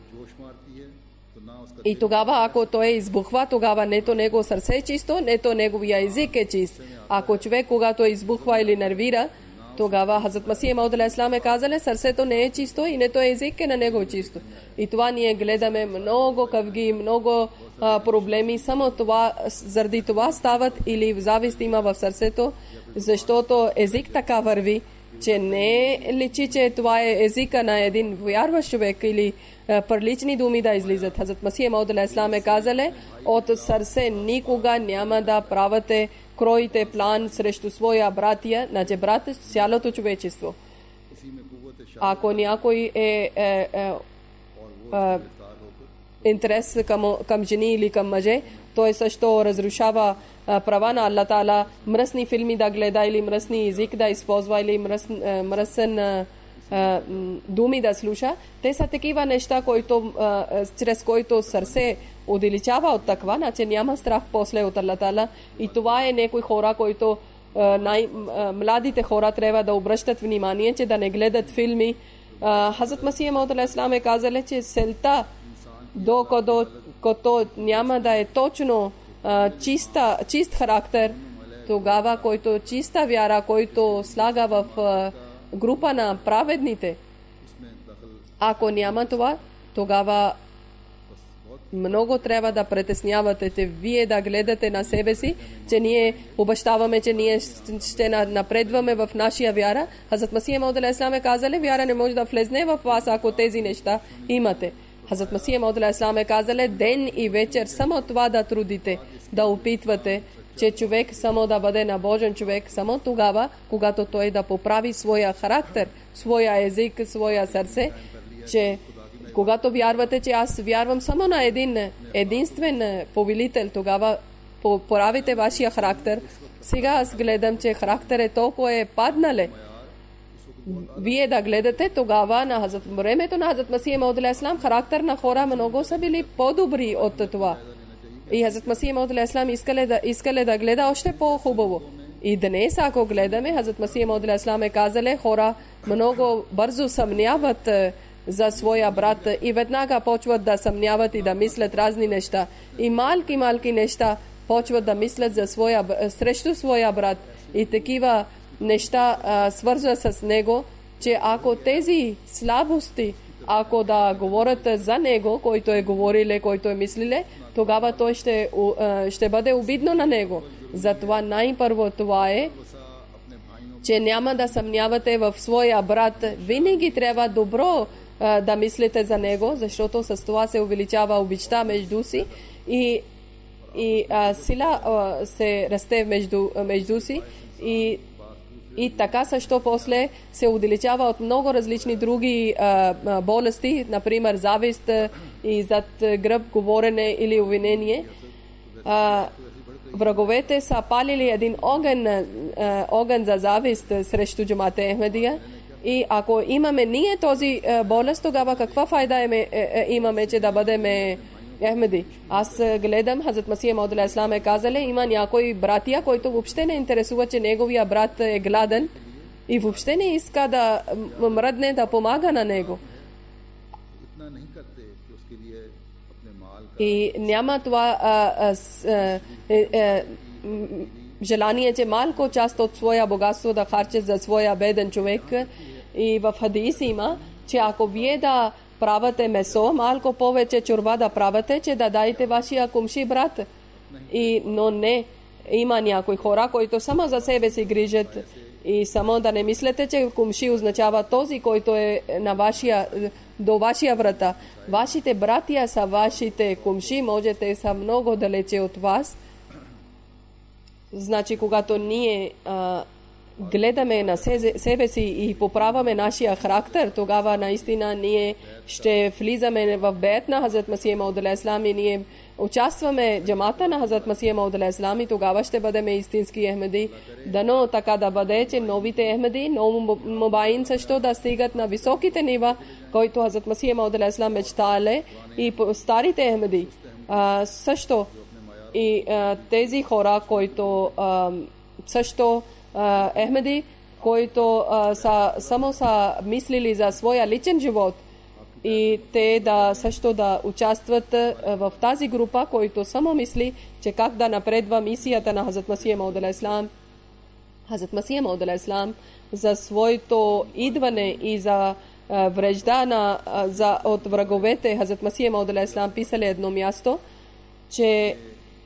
[SPEAKER 4] И тогава, ако той избухва, тогава нето него сърце е чисто, нето неговия език е чист. Ако човек, когато избухва или нервира, тогава Хазрат Масих Мауд алейхи салам е казали, сърцето не е чисто и нето език е на него чисто. И това ние гледаме много къвги, много проблеми. Само това, заради това стават или завист има в сърцето, защото език така върви, че не личи, че това е езика на един вярващ човек или прилични думи да излизат. Хазрат Масих Мауд алейхи салам е казали, от сърце никога няма да правите кроите план срещу своя братия, значи брат цялото човечество. Ако някой интерес към жени или към мъже, той също разрушава права на Аллах Таала, мръсни филми да гледа или мръсни език да използва или мръсен думи да слуша. Те са такива неща, чрез които сърце удалечава от такова, значи няма страх после от Аллах Таала. И това е някои хора, които младите хора трябва да обръщат внимание, че да не гледат филми. Хазрат Масих Мауд алейхи салам е казали, че целта, докато няма да е точно чист характер, тогава, който чиста вяра, който слага в група на праведните, ако няма това, тогава много трябва да притеснявате вие да гледате на себе си, че ние обещаваме, че ние ще напредваме в нашия вяра. Хазрат Масих Мауд алейхи салам е казали, вяра не може да влезне в вас, ако тези неща имате. Хазрат Масих Мауд алейхи салам е казали, ден и вечер само това да трудите, да опитвате, че човек само да бъде набожен човек само тогава, когато той да поправи своя характер, своя език, своя сърце, че когато вярвате, че аз вярвам само на един единствен повелител, тогава поправите вашия характер. Сега аз гледам, че характер е толкова паднале. Вие да гледате тогава на времето на Хазрат Масих Мауд алейхи салам, характер на хора много са били по-добри от това. И Хазрат Масих Мауд алейхи салам искали да гледа още по-хубаво. И днес, ако гледаме, Хазрат Масих Мауд алейхи салам е казали, хора много бързо съмняват за своя брат и веднага почват да съмняват и да мислят разни неща. И малки неща почват да мислят за срещу своя брат. И такива неща свързват с него, че ако тези слабости, ако да говорят за него, който е говориле, който е мислиле, тогава той ще бъде обидно на него. Затова най-първо това е, че няма да съмнявате в своя брат. Винаги трябва добро да мислите за него, защото с това се увеличава обичта между си и сила се расте между си и така също после се увеличава от много различни други болести, например завист и зад гръб говорене или обвинение. Враговете са палили един огън за завист срещу джамата Ахмедия. И ако имаме ние този болест, тогава каква файда имаме, че да бъдем Ахмеди? Аз гледам, Хазрат Масих Мауд алейхи салам е казали, има някои братия, които въобще не интересува, че неговия брат е гладен и въобще не иска да мръдне да помага на него. И няма това желание, че малко част от своя богатство да харчи за своя беден човек. И в хадис има, че ако вие да правите месо, малко повече чорба да правите, че да дадете вашия кумши брат. Но не, има някои хора, които само за себе си грижат и само да не мислете, че кумши означава този, който е до вашия врата. Вашите братия са вашите кумши, можете са много далече от вас. Значи, когато ние гледаме на себе си и поправяме нашия характер, тогава наистина ние ще влизаме в бейт на Хазрат Масих Мауд алейхи салам и ние участваме джамата на Хазрат Масих Мауд алейхи салам и тогава ще бъдем истински Ахмеди. Дано така да бъде, че новите Ахмеди, мубаин също да стигат на високите нива, който Хазрат Масих Мауд алейхи салам мечтае, и старите Ахмеди също. И тези хора, които също Ахмеди, които само са мислили за своя личен живот и те също да участват в тази група, който само мисли, че как да напредва мисията на Хазрат Масих Мауд алейхи салам. Хазрат Масих Мауд алейхи салам за своето идване и за врежда от враговете, Хазрат Масих Мауд алейхи салам писали едно място, че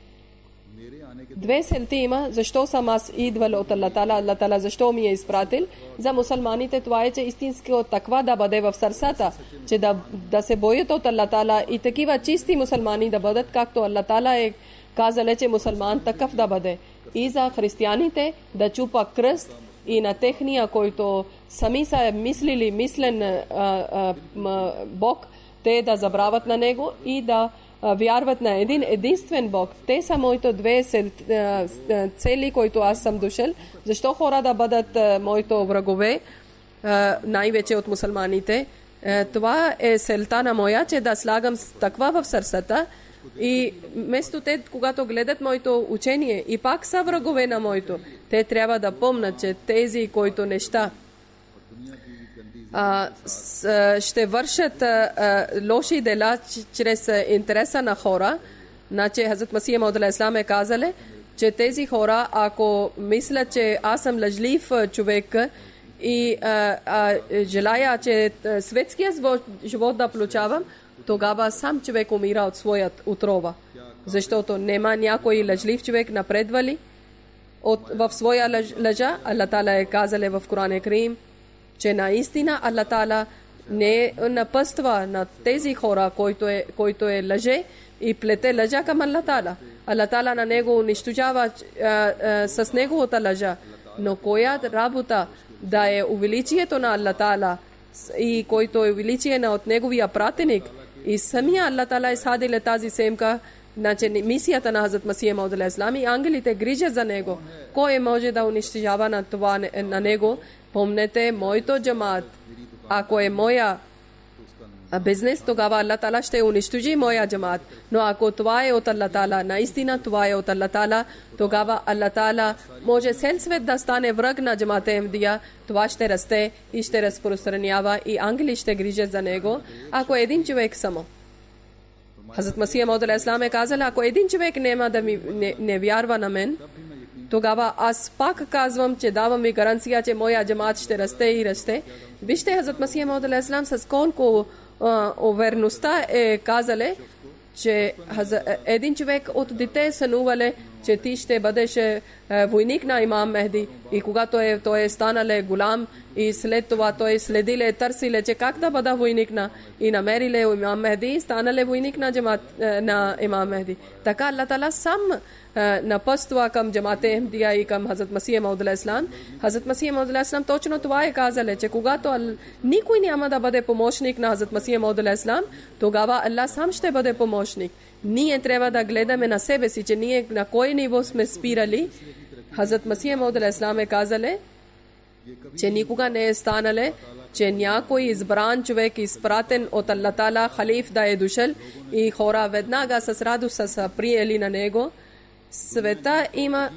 [SPEAKER 4] две селти има, защо съм аз идвал от Аллах Тала, защо ми е изпратил. За мусулманите това е, че истинско таква да бъде в сърцата, че да се боят от Аллах Тала и такива чисти мусулмани да бъдат, както Аллах Тала е казал, че мусулман такъв да бъде. И за християните да чупа кръст и на техния, който сами са мислили мислен Бог, те да забравят на него и да вярват на един единствен Бог. Те са моите две цели, които аз съм дошъл. Защо хора да бъдат моите врагове, най-вече от мусулманите? Това е целта на моя, че да слагам таква в сърцата и вместо те, когато гледат моето учение и пак са врагове на моето, те трябва да помнят, че тези, които неща ще вършат лоши дела чрез интереса на хора. Значи Хазрат Масих Мауд алейхи салам е казали, че тези хора, ако мислят, че аз съм лъжлив човек и желая, че светския живот да получавам, тогава сам човек умира от своят отрова. Защото нема някой лъжлив човек напредвали в своя лъжа. Аллах Тала е казали в Коран Карим, че наистина Аллах Тала не напъства на тези хора, който е лъже и плете лъжа към Аллах Тала. Allah Ta'ala na него унищожава с неговата лъжа. Но коя работа да е увеличието на Allah Ta'ala и който е увеличие от неговия пратеник и самия Allah Ta'ala изхадиле тази семка, значи мисията на Хазрат Масия Мауд алейхиссалам и ангелите грижат за него. Кой може да унищожава на това на него? Помнете, моето джамаат, ако е моя бизнес, тогава Allah Ta'ala ще унищожи моя джамаат. Но ако това е от Allah Ta'ala, наистина това е от Allah Ta'ala, тогава Allah Ta'ala може цел свет да стане враг на джамаата Ахмадия, това ще расте и ще разпространява и ангели ще грижат за него, ако е един човек само. Хазрат Масия Мауд алейхиссалам е казал, ако един човек няма да не вярва на мен, тогава аз пак казвам, че давам ви гаранция, че моя джамаат ще расте и расте. Вижте, Хазрат Масия Мауд алейхиссалам с колко увереността е казале, че един човек от дете сънувале, че ти ще бъдеш войник на имам Мехди. И когато той е станале голям и след това той следиле, търсиле, че как да бъда войник на и намериле имам Мехди и станале войник на имам Мехди. Така Allah Ta'ala сам напъства към джамаата Ахмадия и към Хазрат Масия Мауд алейхиссалам. Хазрат Масия Мауд алейхиссалам точно това е казале, че когато никой няма да бъде помощник на Хазрат Масия Мауд алейхиссалам, тогава Allah сам ще бъде помощник. Ние трябва да гледаме на себе си, че ние на кой ниво сме спирали. Хазрат Масия Мауд алейхиссалам е казале, че никога не е станале, че някой избран човек, изпратен от Allah Ta'ala, халиф да е дошъл и хора веднага с радост са приели на него. Света има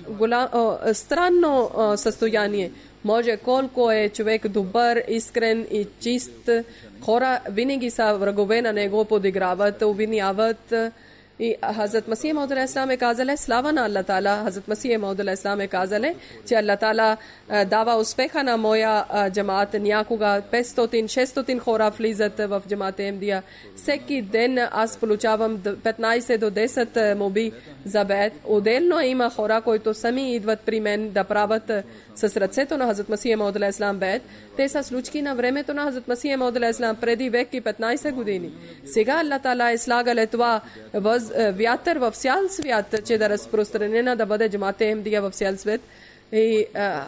[SPEAKER 4] странно състояние. Може колко е човек добър, искрен и чист, хора винаги са врагове на него, подиграват, обвиняват. И Хазрат Масия Мауд алейхиссалам е казале, слава на Allah Ta'ala. Хазрат Масия Мауд алейхиссалам е казале, че Allah Ta'ala дава успеха на моя джамаат. Някога 500-600 хора влизат в джамаата Ахмадия. Всеки ден аз получавам 15 до 10 моби за бед. Отделно има хора, които сами идват при мен да правят с ръцето на Хазрат Масия Мауд алейхиссалам бед. Те са случки на времето на Хазрат Масия Мауд алейхиссалам преди век и 15 години. Сега Allah Ta'ala е слагале това вятър в цял свят, че да разпространена да бъде джамаата Ахмадия в цял свет. И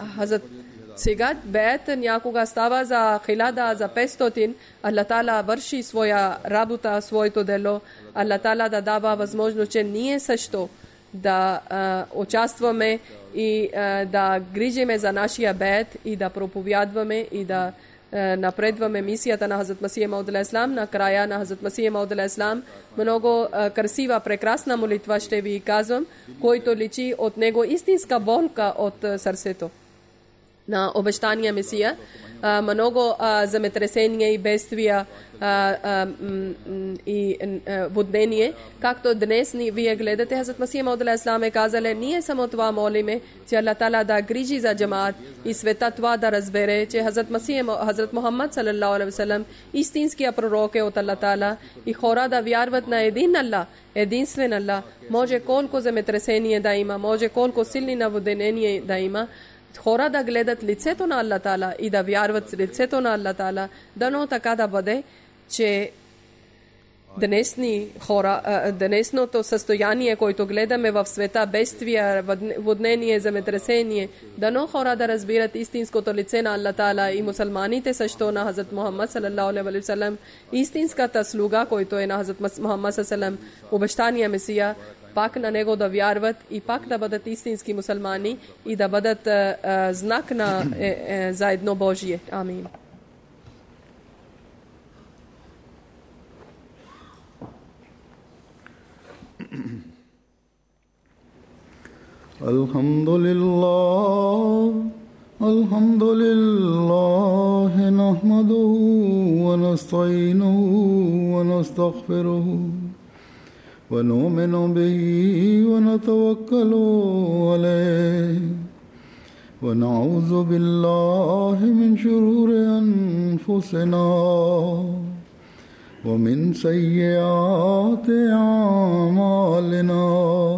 [SPEAKER 4] сега бед някога става за 1000, за 500. Allah Ta'ala върши своя работа, своето дело. Allah Ta'ala да дава възможност, че ние също да участваме и да грижиме за нашия бед и да проповядваме и да напредваме мисията на Хазрат Масия Мауд алейхиссалам. Накрая на Хазрат Масия Мауд алейхиссалам много красива, прекрасна молитва ще ви казвам, който личи от него истинска болка от сърцето на обещания Месия. Много земетресения и бедствия и воднение. Както днес вие гледате, Хазрат Масия Мауд алейхиссалам е казале, ние само това молиме, че Allah Ta'ala да грижи за джамаат и света това да разбере, че Хазрат Мухаммад салаллаху алейхи ва саллям истинския пророк е от Allah Ta'ala и хора да вярват на един Аллах, единствен Аллах. Може колко земетресение да има, може колко силни наводнения да има, хора да гледат лицето на Allah Ta'ala и да вярват в лицето на Allah Ta'ala, дано така да бъде, че днесното състояние, което гледаме в света, бедствия, воднение, земетресение, дано хора да разбират истинското лице на Allah Ta'ala и мусулманите също на Хазрат Мухаммад салаллаху алейхи ва саллям, истинската слуга, който е на Хазрат Мухаммад салаллаху алейхи ва саллям, обещания Месия, пак на него да вярват и пак да бъдат истински мусулмани и да бъдат знак на за едно Божие. Амин.
[SPEAKER 2] Alhamdulillah nahmaduhu wa nasta'inuhu wa nastaghfiruhu ونؤمن به ونتوكل عليه ونعوذ بالله من شرور أنفسنا ومن سيئات أعمالنا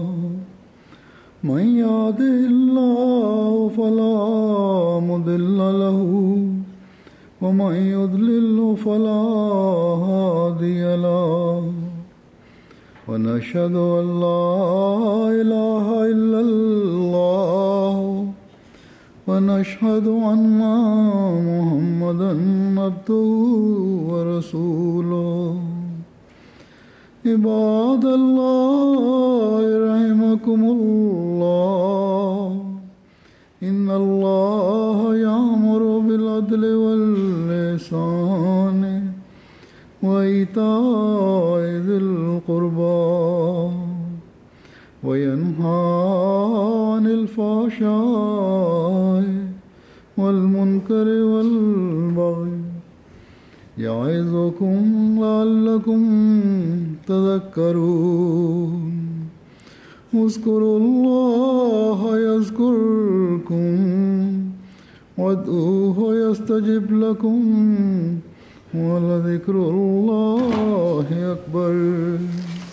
[SPEAKER 2] من يهده الله فلا مضل له ومن يضلل فلا هادي له ونشهد أن لا إله إلا الله ونشهد أن محمدا عبده ورسوله عباد الله رحمكم الله إن الله يأمر بالعدل والإحسان وإيتاء ذي القربى وينهى عن الفحشاء والمنكر والبغي يعظكم لعلكم تذكرون اذكروا الله يذكركم وادعوه يستجب لكم ولذكر الله أكبر.